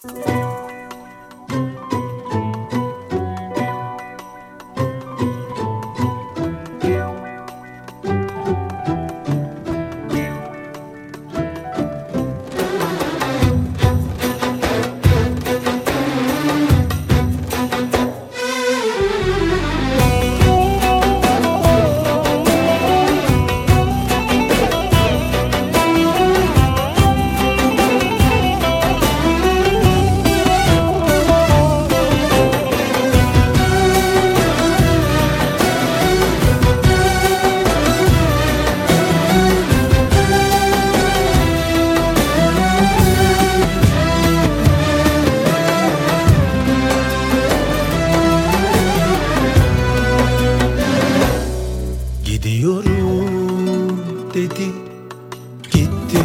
Gidiyorum dedi, gitti.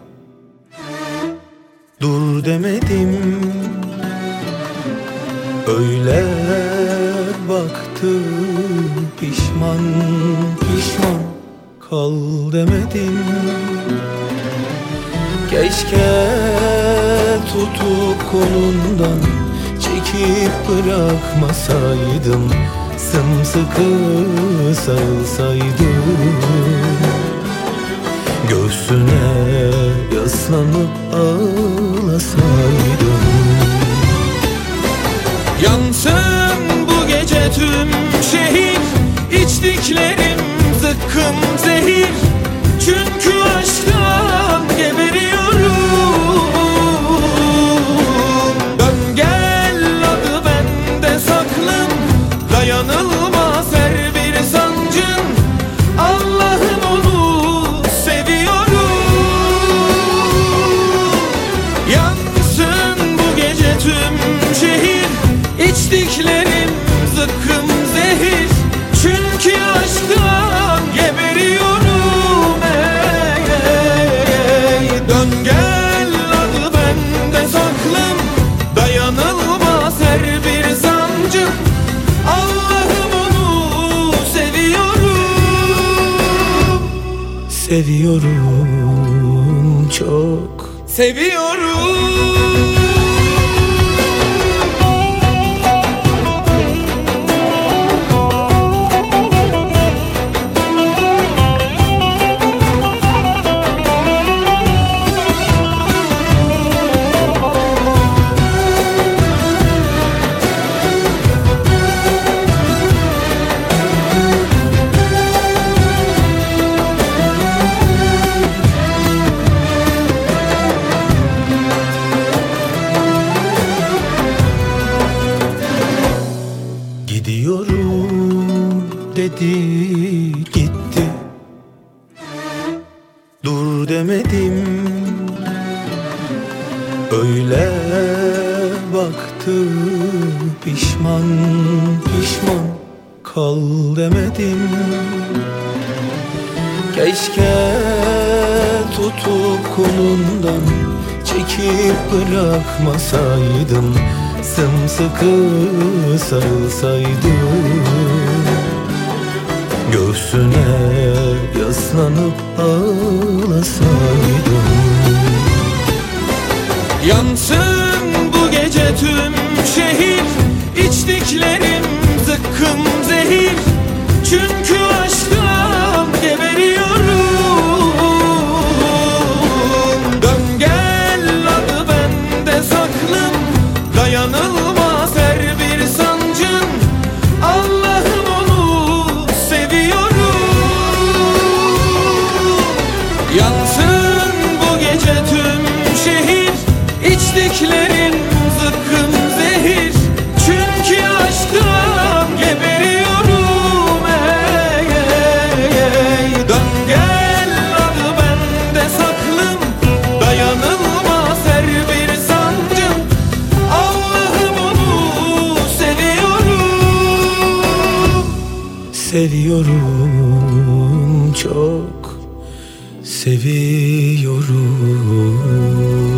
Dur demedim, öyle baktı. Pişman pişman kal demedim. Keşke tutup kolundan çekip bırakmasaydım, sımsıkı sarılsaydım, göğsüne yaslanıp ağlasaydım. Yansın bu gece tüm şehir, içtiklerim zıkkım zehir. Çünkü aşktan geberiyorum. Dön gel adı bende saklım, dayanılmaz her bir sancın. Allah'ım onu seviyorum. Yansın bu gece tüm şehir, İçtiklerim zıkkım zehir. Çünkü aşktan geberiyorum. Dön gel adı bende saklım, dayanılmaz her bir sancım. Allah'ım onu seviyorum. Seviyorum, çok seviyorum. Gidiyorum dedi, gitti. Dur demedim, öyle baktı. Pişman pişman kal demedim. Keşke tutup kolundan çekip bırakmasaydım, sımsıkı sarılsaydım, göğsüne yaslanıp ağlasaydım. Yansın bu gece tüm şehir, içtiklerim zıkkım zehir. Çünkü aşktan geberiyorum. Dön gel adı bende saklım, dayanılmaz her bir sancın. Allah'ım onu seviyorum. Yansın bu gece tüm şehir, İçtiklerim zıkkım zehir. Çünkü aşktan geberiyorum. Dön gel adı bende saklım, dayanılmaz her bir sancım. Allah'ım onu seviyorum. Seviyorum, çok seviyorum.